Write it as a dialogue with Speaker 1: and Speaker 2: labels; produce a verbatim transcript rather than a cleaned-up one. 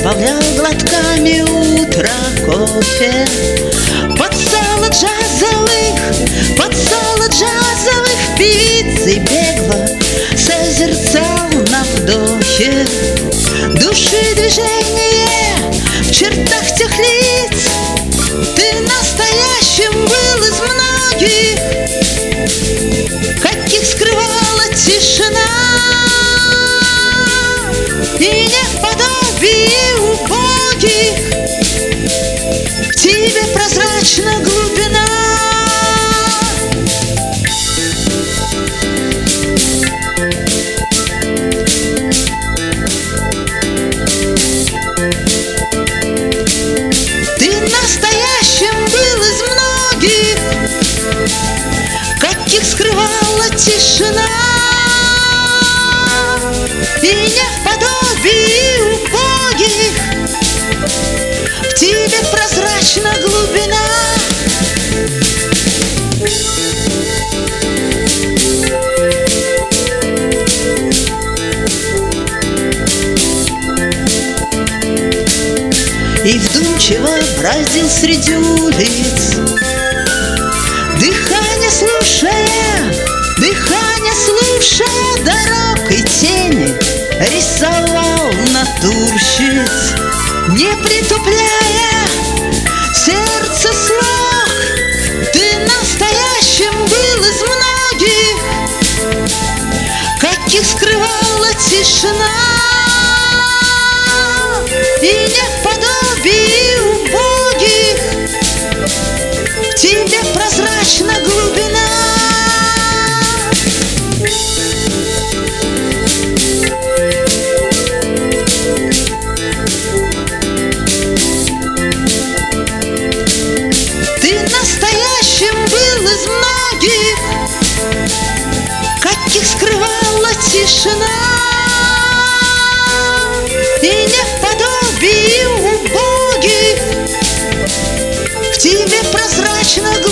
Speaker 1: разбавлял глотками утро кофе. Под сало джазовых, под сало джазовых пиццы бегло созерцал на вдохе души движение в чертах тех лиц. Ты настоящим был из многих, каких скрывала тишина, и не в подобии убогих в тебе прозрачна глубина. Ты настоящим был из многих, каких скрывала тишина, и не в подобии убогих в тебе прозрачна глубина. И вдумчиво бродил среди улиц, дыхание слушая, дыхание слушая дорог и тени, рисовал натурщиц, не притупляя сердце слог. Ты настоящим был из многих, каких скрывала тишина, и не в подобии убогих в тебе прозрачна глубина. Ты настоящим был из многих, каких скрывала тишина, и не в подобии убогих в тебе прозрачна